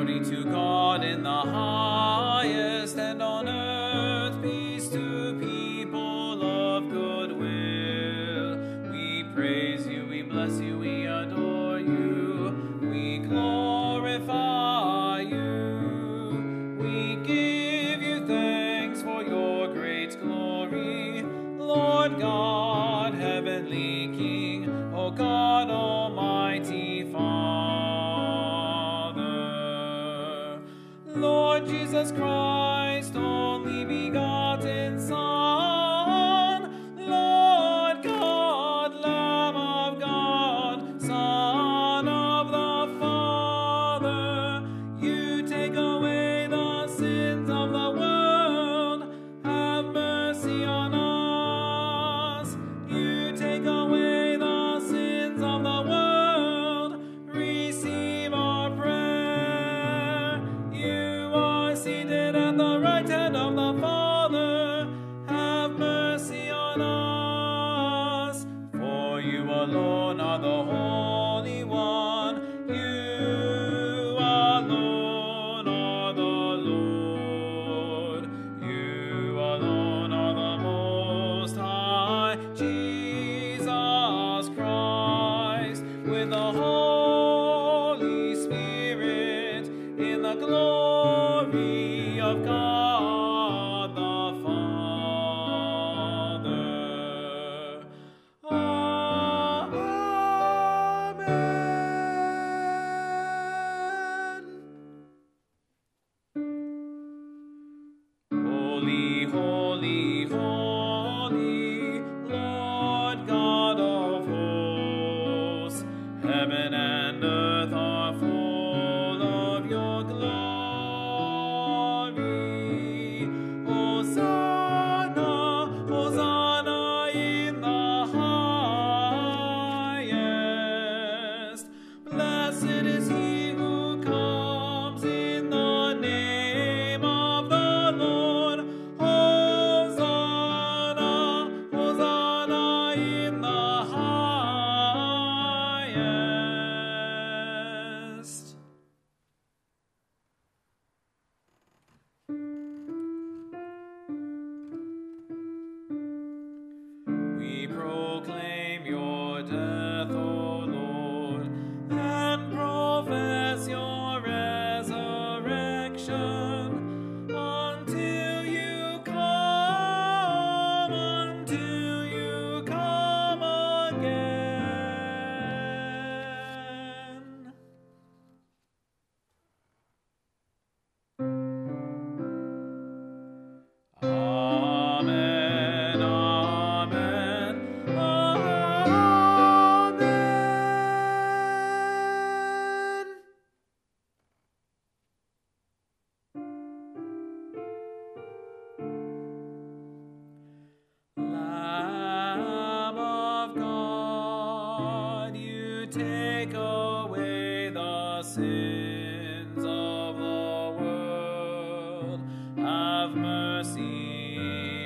Glory to God in the highest, and on earth peace to people of good will. We praise you, we bless you, we adore you, we glorify you. We give you thanks for your great glory, Lord God, heavenly King, O God, almighty Father. Lord Jesus Christ, only begotten Son, Lord God, Lamb of God, Son of the Father, you take away the sins of the world, have mercy on us. You take away the sins of the world, receive our prayer. You are seated at the right hand of the Father, have mercy on us. For you alone are the Holy One, you alone are the Lord, you alone are the Most High, Jesus Christ, with the Holy Spirit, in the glory of God the Father. Amen. Holy, holy, holy, Lord God of hosts, heaven and earth are full of your glory. Hosanna, Hosanna in the highest. Blessed is he who comes in the name of the Lord. Hosanna, Hosanna in the highest. We proclaim your death, O Lord, and profess your resurrection until you come again. Amen, amen, amen. Lamb of God, you take away the sins of the world, have mercy